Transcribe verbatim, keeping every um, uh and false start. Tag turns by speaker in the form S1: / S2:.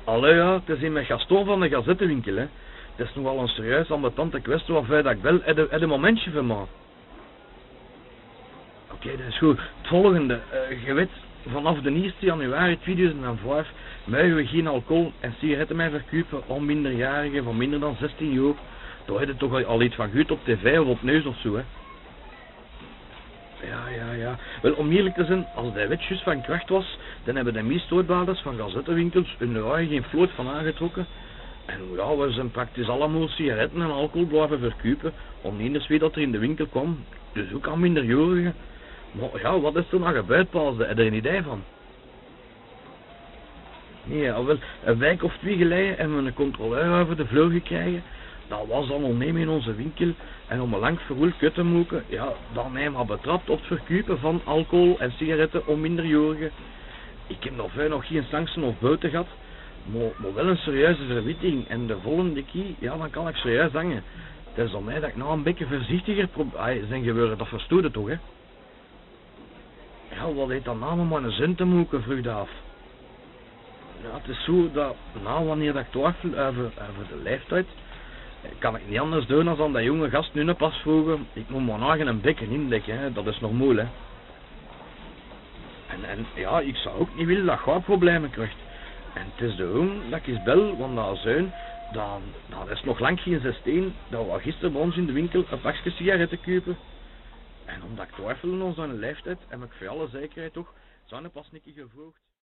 S1: Allee ja, het is in met Gaston van de gazettenwinkel, hè. Het is nogal een serieus ambetante kwestie waarvoor dat ik wel heb een momentje van maak. Oké, okay, dat is goed. Het volgende, uh, je weet, vanaf de eerste januari tweeduizend vijf mogen we geen alcohol en sigaretten meer verkopen aan minderjarigen van minder dan zestien jaar. Daar heb je toch al iets van goed op tv of op neus of zo, hè. Ja, ja, ja. Wel, om eerlijk te zijn, als die wet juist van kracht was, dan hebben de meestootbaarders van gazettenwinkels hun raaien geen floot van aangetrokken. En ja, we zijn praktisch allemaal sigaretten en alcohol blijven verkopen, om niet eens wie dat er in de winkel kwam. Dus ook aan minderjarigen. Maar ja, wat is er nou gebeurd, Paas? Heb je er een idee van? Nee, wel, een week of twee geleden hebben we een controleur over de vloer gekregen. Dat was dan ondernemen in onze winkel en om een lang verwoeld kut te moeken, ja, dan hebben we betrapt op het verkopen van alcohol en sigaretten om minderjarigen. Ik heb nog veel nog geen sanctie of boete gehad, maar, maar wel een serieuze verwitting en de volgende keer, ja, dan kan ik serieus hangen. Het is om mij dat ik nou een beetje voorzichtiger probeer zijn gebeuren, dat verstoot het toch, hè? Ja, wat heet dan nou om een zin te moeken, vroeg dat af. Ja, het is zo dat, nou, wanneer dat ik twijfel over, over de leeftijd, kan ik niet anders doen dan dat jonge gast nu pas vroegen. Ik moet mijn eigen een bekken indekken, hè. Dat is nog moeilijk. En, en ja, ik zou ook niet willen dat je problemen krijgt. En het is daarom dat ik eens bel, want dat zoon, dan, dat is nog lang geen zestien, dat we gisteren bij ons in de winkel een pakje sigaretten kopen. En omdat ik twijfel aan onze leeftijd, heb ik voor alle zekerheid toch, zou pas niet gevraagd.